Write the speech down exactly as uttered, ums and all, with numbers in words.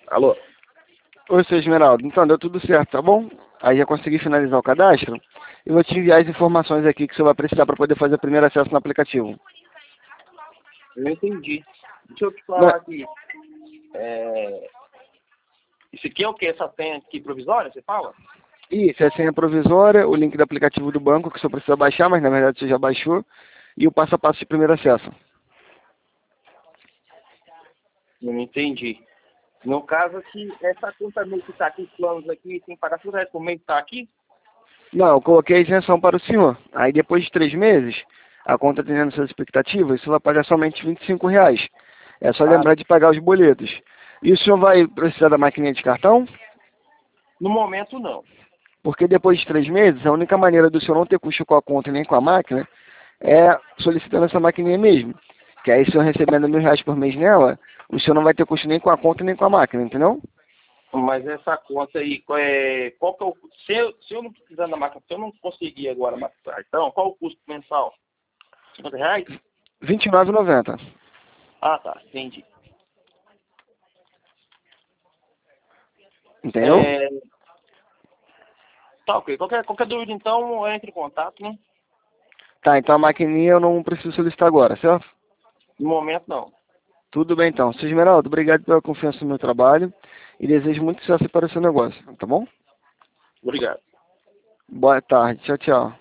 Alô? Oi, seu Esmeraldo. Então, deu tudo certo, tá bom? Aí já consegui finalizar o cadastro. E vou te enviar as informações aqui que você vai precisar para poder fazer o primeiro acesso no aplicativo. Eu não entendi. Deixa eu te Não, falar aqui. É... Isso aqui é o quê? Essa senha aqui provisória, você fala? isso, é a senha provisória, o link do aplicativo do banco que você precisa baixar, mas na verdade você já baixou, e o passo a passo de primeiro acesso. Eu não entendi. No caso aqui, essa conta meio que está aqui, os planos aqui, tem que pagar tudo resto do mês, está aqui? Não, eu coloquei a isenção para o senhor. Aí depois de três meses, a conta atendendo suas expectativas, você vai pagar somente vinte e cinco reais. É só Ah, lembrar de pagar os boletos. E o senhor vai precisar da maquininha de cartão? no momento, não. Porque depois de três meses, a única maneira do senhor não ter custo com a conta nem com a máquina é solicitando essa maquininha mesmo. Que aí, se o senhor recebendo mil reais por mês nela, o senhor não vai ter custo nem com a conta nem com a máquina, entendeu? Mas essa conta aí, qual é, qual que é o... Se eu, se eu não precisar da máquina, se eu não conseguir agora mais cartão, qual o custo mensal? cinquenta reais? vinte e nove reais e noventa centavos. Ah, tá, entendi. Entendeu? É, tá, ok. Qualquer, qualquer dúvida, então, entre em contato, né? Tá, então a maquininha eu não preciso solicitar agora, certo? No momento, não. Tudo bem então. Seu Esmeraldo, obrigado pela confiança no meu trabalho e desejo muito sucesso para o seu negócio, tá bom? Obrigado. Boa tarde. Tchau, tchau.